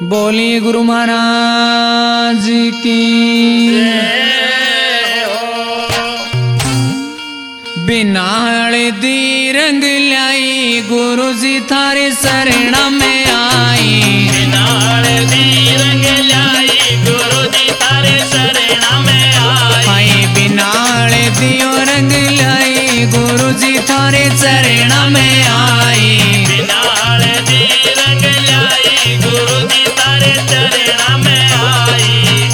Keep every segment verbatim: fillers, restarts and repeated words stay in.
बोली गुरु महाराज की बिना हल्दी रंग लाई गुरु जी थारे शरण में आई। बिना हल्दी रंग लाई गुरु जी थारे शरण में आई। आई बिना हल्दी रंग लाई गुरु जी थारे शरण में आई। बिना हल्दी रंग लाई गुरु जी थारे शरण में आई।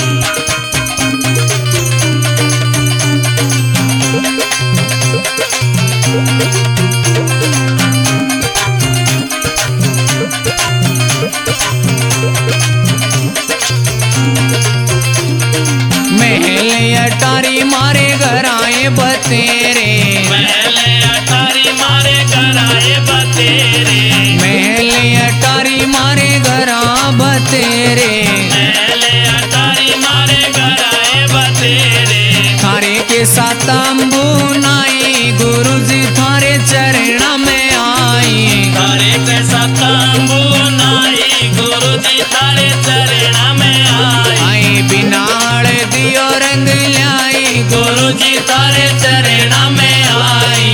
महल अटारी मारे घर आए बतेरे। महल अटारी मारे घर आए बतेरे। महल अटारी मारे घर आ बतेरे। महल अटारी मारे घर आए बतेरे। थारे के साथ अम्बू नाई गुरु जी थारे चरण में आई। थारे के साथ अम्बू नाई गुरु जी थारे चरण में आई। आई बिना हल्दी और रंग लाई गुरु जी थारे चरण में आई।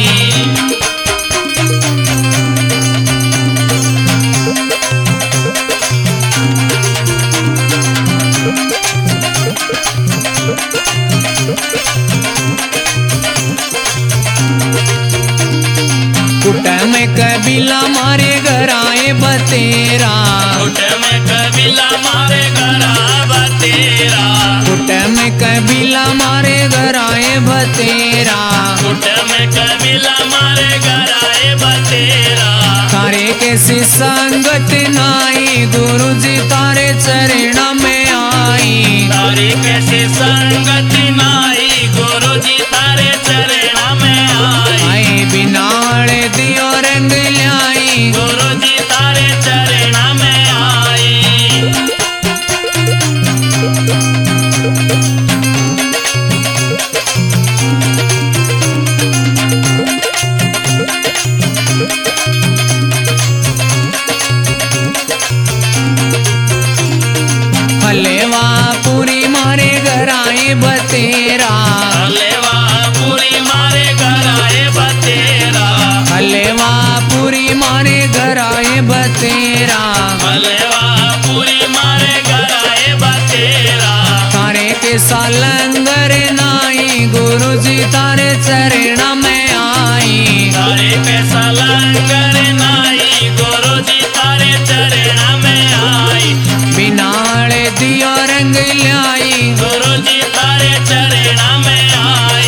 कुट में कबीला मारे घर आए बतेरा। कुट में कबीला मारे घर आए बतेरा। कुट में कबीला मारे घर आए बतेरा। कुट में कबीला मारे घर आए बतेरा। थारे कैसी संगत नाई गुरु जी तारे चरण में आई। तारी कैसे संगत नाई गुरु जी थारे चरण में आई। आई बिना हल्दी और रंग लाई गुरु जी थारे चरण में आई। हलेवा पूरी मारे घर आए बतेरा। हलेवा पूरी मारे घर आए बतेरा। हलेवा पूरी मारे घर आए बतेरा। हलेवा पूरी मारे घर आए बतेरा। थारे के सालंगर नाई गुरु जी तारे चरण में आई। तारे पैसा लंगर नाई गुरु जी थारे चरण में आई। बिना हल्दी और रंग लाई गुरु जी थारे चरण में आई।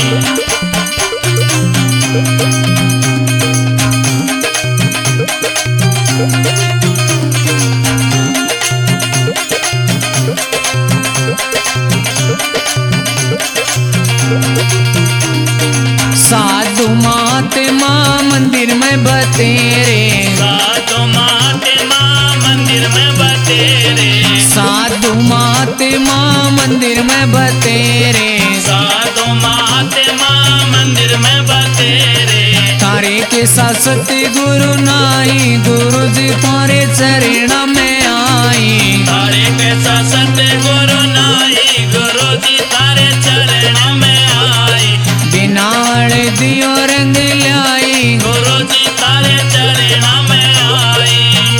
साधु महात्मा मंदिर में बतेरे। साधु महात्मा मंदिर में बतेरे। साधु महात्मा मंदिर में बतेरे। साधु महात्मा मंदिर में बतेरे। थारे के सासत गुरु नाई गुरु जी थारे चरण में आई। तारे पैसा सत्य गुरु नाई गुरु जी थारे चरण में आई। बिना हल्दी और रंग लाई गुरु जी थारे चरण में आई।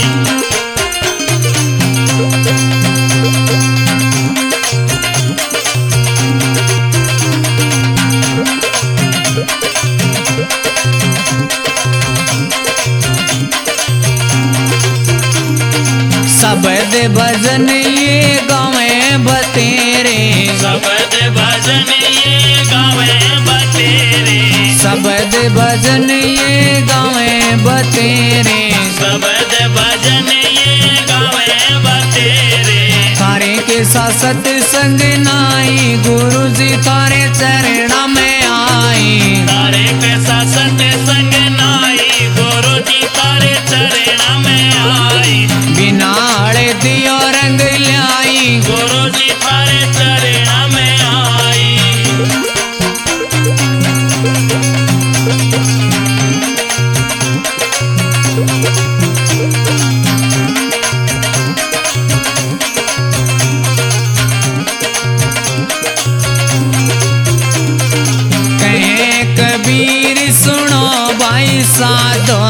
शब्द भजन ये गावे बतेरे। शब्द भजन ये गावे बतेरे। शब्द भजन ये गावे बतेरे। शब्द भजन ये गावे बतेरे। थारे के सासत संग नाई गुरु जी तारे चरण में आई। तारे पैसा सत्य संग नाई गुरु जी थारे चरण में आई। बिना हल्दी और रंग लाई गुरु जी थारे चरण में आई। साधो